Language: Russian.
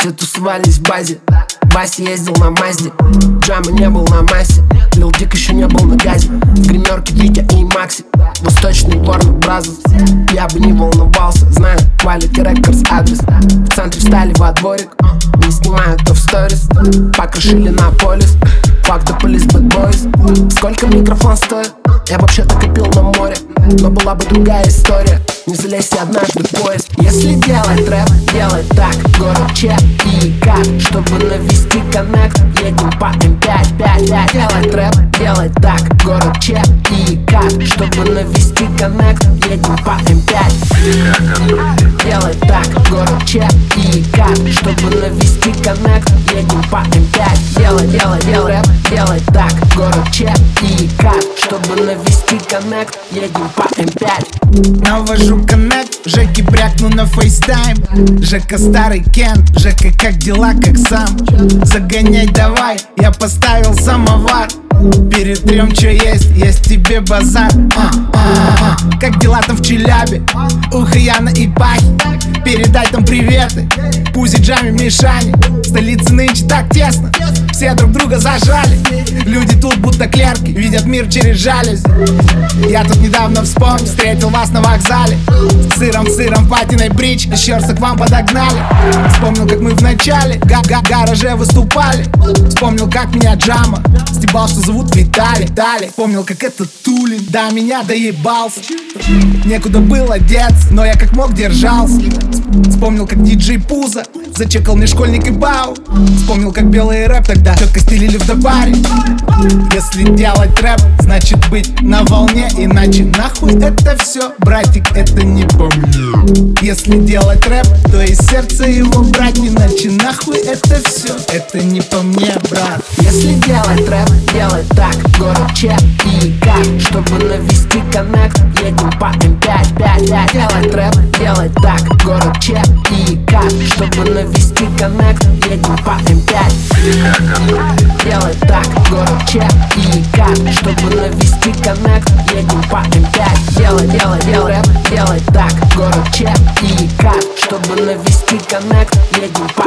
Все тусовались в базе, Вася ездил на Мазде, Джама не был на массе, Лил Дик еще не был на газе. В гримерке Витя и Макси, Восточный Warner Brothers. Я бы не волновался, знаю Quality Records адрес. В центре встали во дворик, не снимают то в сторис. Покрошили на полис, fuck the police bad boys. Сколько микрофон стоит? Я вообще-то копил на море, но была бы другая история. Не залезьте однажды в поезд. Если делать рэп, делай так. Город Че и как, чтобы навести коннект, едем по М5. Делай рэп, делай так. Город Че и как, чтобы навести коннект, едем по М5. Делай так. Город Че и как, чтобы навести коннект, едем по М5. Делай рэп, делай так. Город Че и как, чтобы навести коннект, едем по М5. Навожу коннект, Жеки брякну на фейстайм. Жека старый Кент, Жека как дела, как сам. Загонять давай, я поставил самовар. Перетрем, что есть тебе базар. Как дела там в Челябе, у Хаяна и Пахи. Передай там приветы Пузи, Джаме, Мишане. Столица нынче так тесно, все друг друга зажали. Люди тут будто клерки, видят мир через жалюзи. Я тут недавно вспомнил, встретил вас на вокзале. С сыром, патиной бридж, еще раз к вам подогнали. Вспомнил, как мы в начале гараже выступали. Вспомнил, как меня Джама стебал, что зовут Виталий. Помнил, как этот Тулин до меня доебался. Некуда было деться, но я как мог держался. Вспомнил, как диджей Пуза зачекал мне школьник и Бау. Вспомнил, как белый рэп тогда четко стелили в добаре. Если делать рэп, значит быть на волне. Иначе нахуй это все, братик, это не по мне. Если делать рэп, то из сердца его брать. Иначе нахуй это все, это не по мне, брат. Если делать рэп, делай так. Город Че и как, чтобы навести коннект, едем по М5. Делать рэп, делай так. Город Че и как, чтобы навести коннект, едем по М5. Делай так. Город Че и как, чтобы навести коннект, едем по М5. Делай рэп, делай так. Город Че и как, чтобы навести коннект, едем по